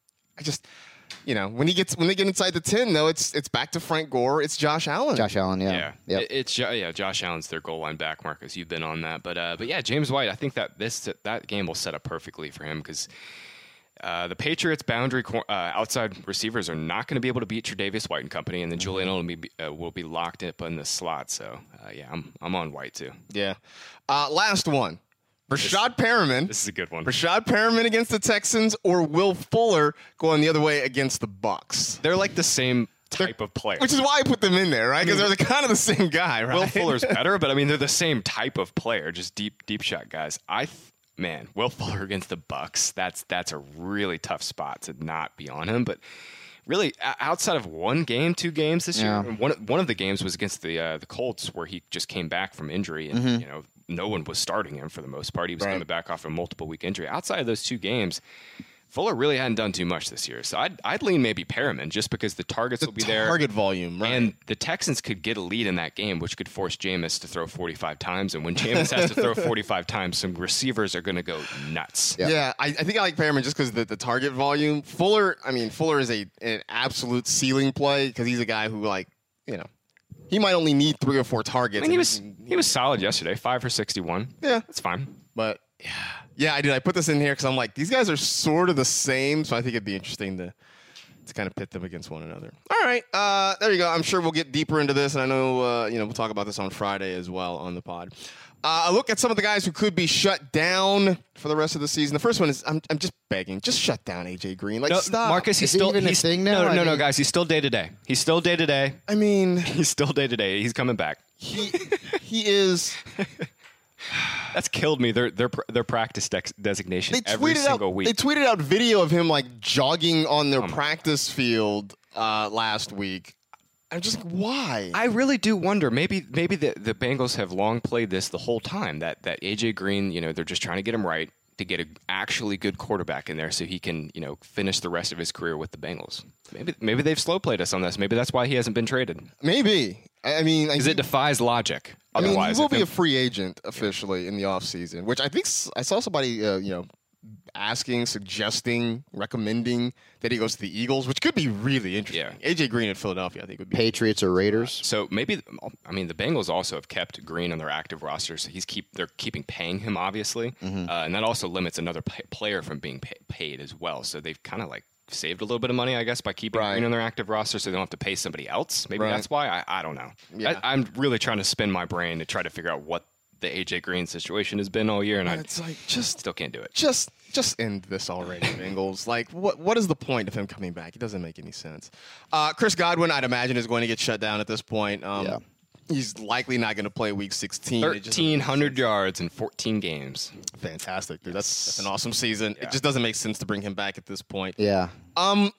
I just, you know, when he gets when they get inside the ten, though, it's it's back to Frank Gore. It's Josh Allen. Josh Allen. Yeah. Yeah, Yep. It- it's Jo- yeah. Josh Allen's their goal line back, Marcus. You've been on that, but uh, but yeah, James White. I think that this that game will set up perfectly for him because uh, the Patriots' boundary cor- uh, outside receivers are not going to be able to beat Tre'Davious White and company, and then Julian will be uh, will be locked up in the slot. So uh, yeah, I'm I'm on White too. Yeah. Uh, last one. Rashad Perriman. This is a good one. Rashad Perriman against the Texans, or Will Fuller going the other way against the Bucks. They're like the same type of player. Which is why I put them in there, right? Because they're the, kind of the same guy, right? Will Fuller's better, but I mean they're the same type of player, just deep deep shot guys. I th- man, Will Fuller against the Bucks. That's that's a really tough spot to not be on him. But really, o- outside of one game, two games this Yeah. year, one one of the games was against the uh, the Colts, where he just came back from injury, and you know no one was starting him for the most part. He was Right. coming back off a multiple week injury. Outside of those two games, Fuller really hadn't done too much this year. So I'd I'd lean maybe Perriman just because the targets will be there. Target volume, right? And the Texans could get a lead in that game, which could force Jameis to throw forty-five times. And when Jameis has to throw forty-five times, some receivers are going to go nuts. Yeah. Yeah, I, I think I like Perriman just because the, the target volume. Fuller, I mean, Fuller is a an absolute ceiling play because he's a guy who, like, you know, he might only need three or four targets. I mean, he and was he was solid yesterday, five for sixty-one. Yeah. That's fine. But yeah, yeah, I did. I put this in here because I'm like, these guys are sort of the same, so I think it'd be interesting to to kind of pit them against one another. All right, uh, there you go. I'm sure we'll get deeper into this, and I know uh, you know we'll talk about this on Friday as well on the pod. Uh, a look at some of the guys who could be shut down for the rest of the season. The first one is I'm I'm just begging, just shut down A J Green. Like, No, stop, Marcus, he's Is it still even a he's, thing now? No, I no, no, mean- guys, he's still day to day. He's still day to day. I mean, He's still day to day. He's coming back. he he is. That's killed me. Their their their practice dex designation They every tweeted single out. week. They tweeted out video of him like jogging on their my practice field uh, last week. I'm just like, why? I really do wonder. Maybe maybe the, the Bengals have long played this the whole time. That that A J Green, you know, they're just trying to get him right to get an actually good quarterback in there so he can, you know, finish the rest of his career with the Bengals. Maybe maybe they've slow played us on this. Maybe that's why he hasn't been traded. Maybe. I I mean, I, Because it defies logic. I mean, Otherwise, he will if be it- a free agent officially in the offseason, which I think s- I saw somebody, uh, you know, asking, suggesting, recommending that he goes to the Eagles, which could be really interesting. Yeah. A J Green in Philadelphia, I think, would be. Patriots or Raiders. So maybe, I mean, the Bengals also have kept Green on their active roster, so he's keep they're keeping paying him, obviously, Mm-hmm. uh, and that also limits another pay- player from being pay- paid as well. So they've kind of like saved a little bit of money, I guess, by keeping Right. Green on their active roster, so they don't have to pay somebody else. Maybe Right. that's why. I, I don't know. Yeah. I, I'm really trying to spin my brain to try to figure out what the A J Green situation has been all year, and I It's like just still can't do it. just just end this already, Bengals. Like, what what is the point of him coming back? It doesn't make any sense. Uh, Chris Godwin, I'd imagine, is going to get shut down at this point. Um, Yeah. He's likely not going to play Week sixteen. It just- thirteen hundred yards in fourteen games. Fantastic, dude. That's, that's an awesome season. It just doesn't make sense to bring him back at this point. Yeah. Um,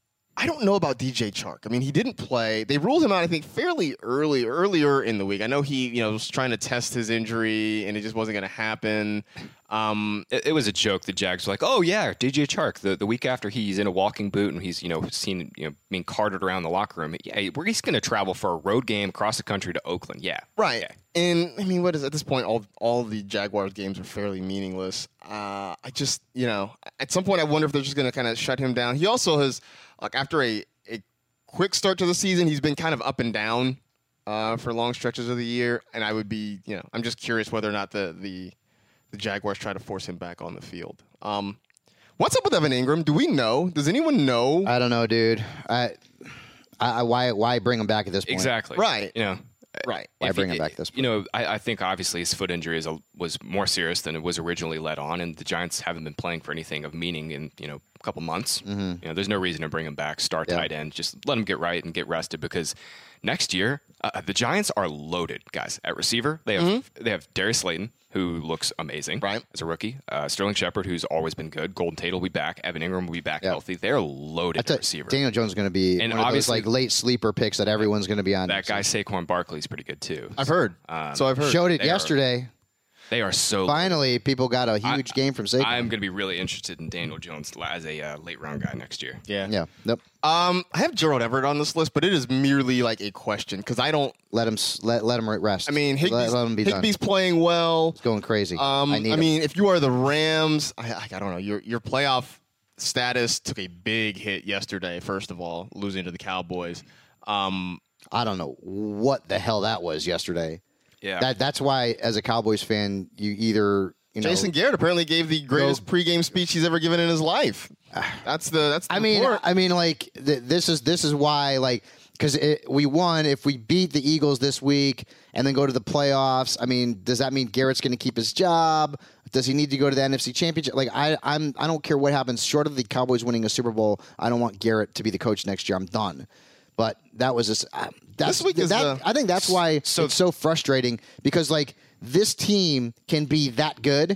I don't know about D J Chark. I mean, he didn't play. They ruled him out, I think, fairly early, earlier in the week. I know he, you know, was trying to test his injury, and it just wasn't going to happen. Um, It, it was a joke. The Jags were like, "Oh yeah, D J Chark." The the week after he's in a walking boot and he's you know seen you know being carted around the locker room. Yeah, we're just going to travel for a road game across the country to Oakland. Yeah, right. Yeah. And I mean, what is at this point? All all the Jaguars games are fairly meaningless. Uh, I just, you know, at some point, I wonder if they're just going to kind of shut him down. He also has, like, after a a quick start to the season, he's been kind of up and down uh, for long stretches of the year. And I would be, you know, I'm just curious whether or not the the the Jaguars try to force him back on the field. Um, what's up with Evan Ingram? Do we know? Does anyone know? I don't know, dude. I, I, why, why bring him back at this point? exactly. Right. You know, right. Why if bring he- him back this You know, I, I think obviously his foot injury is a, was more serious than it was originally let on, and the Giants haven't been playing for anything of meaning in you know a couple months. Mm-hmm. You know, there's no reason to bring him back. Start Yeah. tight end, just let him get right and get rested because next year uh, the Giants are loaded, guys. At receiver, they have they have Darius Slayton, who looks amazing Right. as a rookie. Uh, Sterling Shepard, who's always been good. Golden Tate will be back. Evan Ingram will be back Yeah. healthy. They're loaded I tell- at receiver. Daniel Jones is going to be And one of those obviously- like late sleeper picks that everyone's going to be on. that guy Saquon Barkley's pretty good too. I've heard. Um, so I've heard. showed it They are- yesterday. They are so Finally, people got a huge game from Saquon. I'm going to be really interested in Daniel Jones as a uh, late round guy next year. Yeah. yeah. Yep. Um, I have Gerald Everett on this list, but it is merely like a question because I don't. Let him s- let let him rest. I mean, Higbee's, let, let him be Higbee's done. playing well. It's going crazy. Um, I I, need him. mean, if you are the Rams, I, I, I don't know. Your your playoff status took a big hit yesterday. First of all, losing to the Cowboys. Um, I don't know what the hell that was yesterday. Yeah. That that's why, as a Cowboys fan, you either you know. Jason Garrett apparently gave the greatest pregame speech he's ever given in his life. That's the that's. The I mean, report. I mean, like th- this is this is why, like, because we won. If we beat the Eagles this week and then go to the playoffs, I mean, does that mean Garrett's going to keep his job? Does he need to go to the N F C Championship? Like, I, I'm, I don't care what happens. Short of the Cowboys winning a Super Bowl, I don't want Garrett to be the coach next year. I'm done. But that was just uh, that's This week is that. the- I think that's why So- it's so frustrating because like this team can be that good,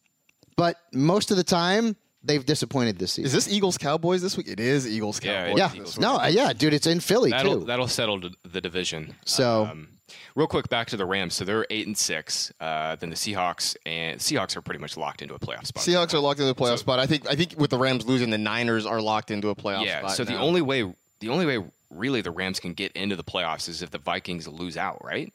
but most of the time they've disappointed this season. is this Eagles Cowboys this week? It is Eagles Yeah, Cowboys. Yeah, Eagles. no, uh, yeah, dude, it's in Philly That'll too. that'll settle the- the division. So- um, real quick, back to the Rams. So they're eight and six. Uh, then the Seahawks and Seahawks are pretty much locked into a playoff spot. Seahawks are locked into the playoff So- spot. I think. I think with the Rams losing, the Niners are locked into a playoff Yeah. spot. So the now. only way, the only way, really, the Rams can get into the playoffs is if the Vikings lose out, right?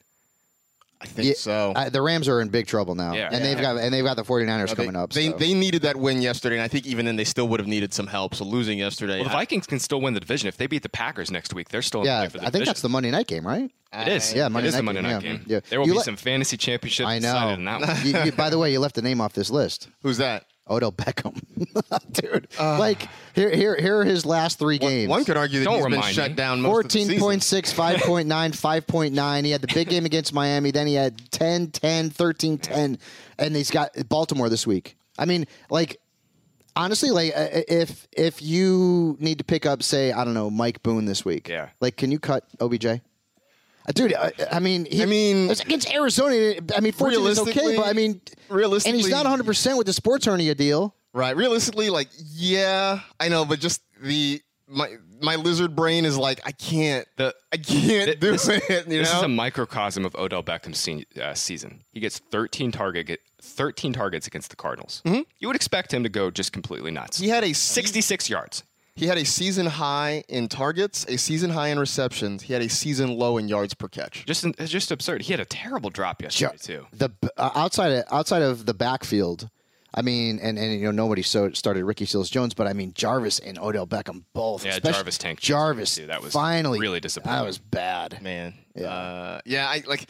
I think Yeah, so. uh, the Rams are in big trouble now, Yeah. and they've got and they've got the 49ers They- coming up. They so. they needed that win yesterday, and I think even then they still would have needed some help. So losing yesterday, Well, the I- Vikings can still win the division if they beat the Packers next week. They're still in yeah, play for the I think division. that's the Monday night game, right? It is. Yeah, Monday it is the night Monday game, night yeah. game. Yeah. There will You be let- some fantasy championships I decided in know. that one. you, you, by the way, you left a name off this list. who's that? Odell Beckham, dude. like here, here, here are his last three games. One could argue that Don't he's been remind shut me. down most of the fourteen season. point six, five point nine, five point nine. He had the big game against Miami. Then he had ten, ten, thirteen, ten. And he's got Baltimore this week. I mean, like, honestly, like, uh, if if you need to pick up, say, I don't know, Mike Boone this week. Yeah. Like, can you cut O B J? Uh, Dude, I, I mean, he, I mean- it's against Arizona. I mean, fourteen is okay, Realistically- but I mean, realistically- and he's not one hundred percent with the sports hernia deal. Right. Realistically, like, yeah, I know, but just the my my lizard brain is like, I can't, The- I can't do this, it. You this know, is a microcosm of Odell Beckham's se- uh, season. He gets thirteen target, get thirteen targets against the Cardinals. You would expect him to go just completely nuts. he had a sixty-six yards. He had a season high in targets, a season high in receptions. He had a season low in yards per catch. Just it's just absurd. He had a terrible drop yesterday too. The uh, outside of, outside of the backfield, I mean, and, and you know nobody so started Ricky Seals-Jones, but I mean Jarvis and Odell Beckham both. Yeah, especially- Jarvis tanked. Jarvis, too. That was finally really disappointing. That was bad. Man. Yeah. Uh, yeah, I like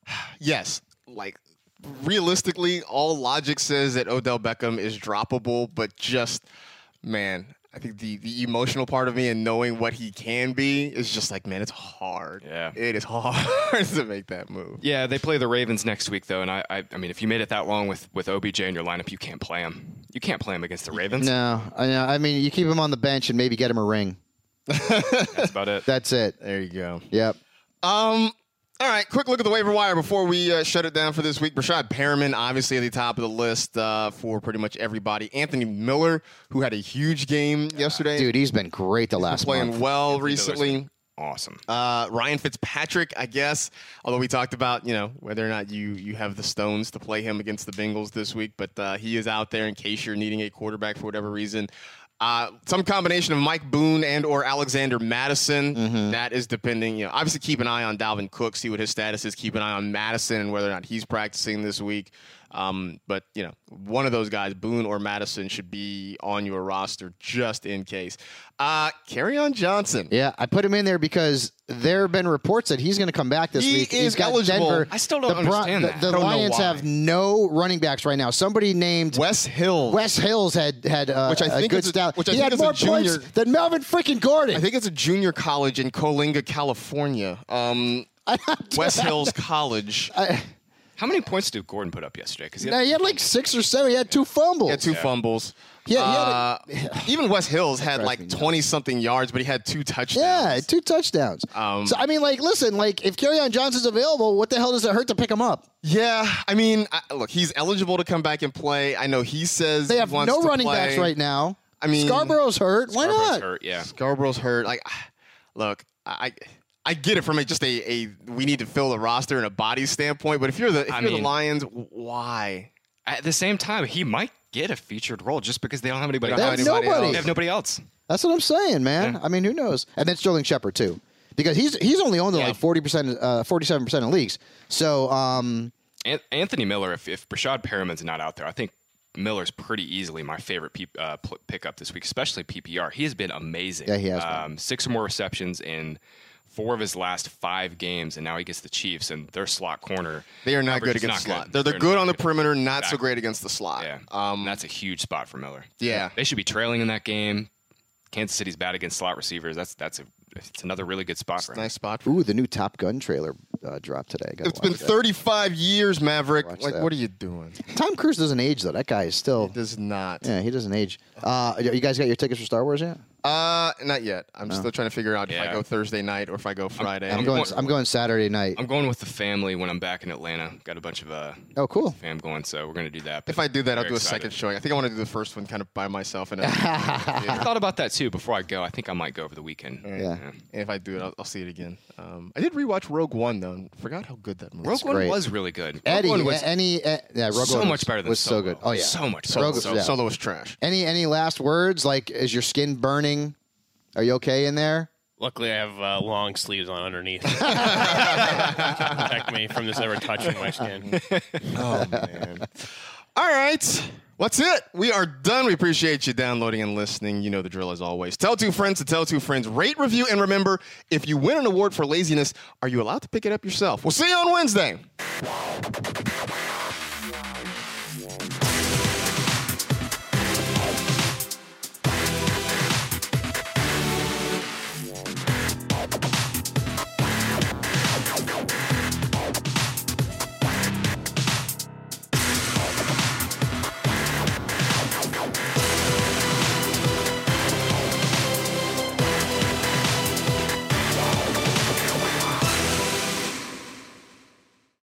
yes, like realistically, all logic says that Odell Beckham is droppable, but just man, I think the the emotional part of me and knowing what he can be is just like, man, it's hard. Yeah. It is hard to make that move. Yeah, they play the Ravens next week, though, and I, I, I mean, if you made it that long with, with O B J in your lineup, you can't play him. You can't play him against the Ravens. No, I know. I mean, you keep him on the bench and maybe get him a ring. That's about it. That's it. There you go. Yep. Um. All right, quick look at the waiver wire before we uh, shut it down for this week. Brashad Perriman, obviously at the top of the list uh, for pretty much everybody. Anthony Miller, who had a huge game yesterday. Dude, he's been great the last playing month. well Anthony Miller's recently. been Awesome. Uh, Ryan Fitzpatrick, I guess. Although we talked about, you know, whether or not you you have the stones to play him against the Bengals this week, but uh, he is out there in case you're needing a quarterback for whatever reason. Uh, some combination of Mike Boone and or Alexander Madison. Mm-hmm. That is depending. You know, obviously keep an eye on Dalvin Cook, see what his status is. Keep an eye on Madison and whether or not he's practicing this week. Um, but you know, one of those guys, Boone or Madison, should be on your roster just in case. Uh, Kerryon Johnson. Yeah, I put him in there because there have been reports that he's going to come back this He week. is He's got eligible. Denver. I still don't the Bron- understand the, that. The I don't know Lions why. have no running backs right now. Somebody named Wes Hill. Wes Hills had had uh, Which I a think good is a- stat. which I he think had is a more junior- points than Melvin freaking Gordon. I think it's a junior college in Coalinga, California. Um, West Hills College. I, How many points did Gordon put up yesterday? Because he, no, he had like six or seven. He had two fumbles. He had two fumbles. He had- he had a- Uh, even West Hills had drives me like nuts. twenty something yards, but he had two touchdowns. Yeah, two touchdowns. Um, so I mean, like, listen, like, if Kerryon Johnson's available, what the hell does it hurt to pick him up? Yeah, I mean, I, look, he's eligible to come back and play. I know he says They have he wants no to running play. backs right now. I mean, Scarborough's hurt. Why Scarborough's not? hurt, yeah. Scarborough's hurt. Like, look, I. I get it from a, just a, a we need to fill the roster and a body standpoint, but if you're the if I you're mean- the Lions, why? At the same time, he might get a featured role just because they don't have anybody They They else. have anybody nobody. else. They have nobody else. That's what I'm saying, man. Yeah. I mean, who knows? And then Sterling Shepard too, because he's he's only owned in Yeah. like forty percent, uh, forty-seven percent of leagues. So, um, An- Anthony Miller, if, if Brashad Perriman's not out there, I think Miller's pretty easily my favorite P- uh, pl- pickup this week, especially P P R. He has been amazing. Yeah, he has been. Um, six or more receptions in four of his last five games, and now he gets the Chiefs and their slot corner. They are not coverage good is against the not slot. They're, they're They're good not on the good. perimeter, not so Exactly. great against the slot. Yeah, Um, that's a huge spot for Miller. Yeah. They should be trailing in that game. Kansas City's bad against slot receivers. That's that's a it's another really good spot for him. nice spot. For ooh, the new Top Gun trailer uh, dropped today. Gotta It's been watch that. thirty-five years, Maverick. Watch Like, that. what are you doing? Tom Cruise doesn't age though. That guy is still. It does not. Yeah, he doesn't age. Uh, you guys got your tickets for Star Wars yet? Uh, not yet. I'm still trying to figure out if I Yeah. go Thursday night or if I go Friday. I'm going. going- I'm going Saturday night. I'm going with the family when I'm back in Atlanta. Got a bunch of uh, Oh, cool. fam going, so we're gonna do that. if I do that, I'll Very do a excited. second showing. I think I want to do the first one kind of by myself. And I thought about that too before I go. I think I might go over the weekend. Yeah. if I do it, I'll, I'll see it again. Um, I did rewatch Rogue One though. And forgot how good that movie. Rogue was. One great. was really good. Rogue Eddie, One was any, uh, yeah, Rogue so One much was, better than was so Solo. good. Oh yeah, so much Solo, better. Rogue- than yeah. Solo. Solo was trash. Any any last words? Like, is your skin burning? Are you okay in there? Luckily, I have uh, long sleeves on underneath to protect me from this ever touching my skin. Oh man. All right. That's it. We are done. We appreciate you downloading and listening. You know the drill as always. Tell two friends to tell two friends. Rate, review, and remember, if you win an award for laziness, are you allowed to pick it up yourself? We'll see you on Wednesday.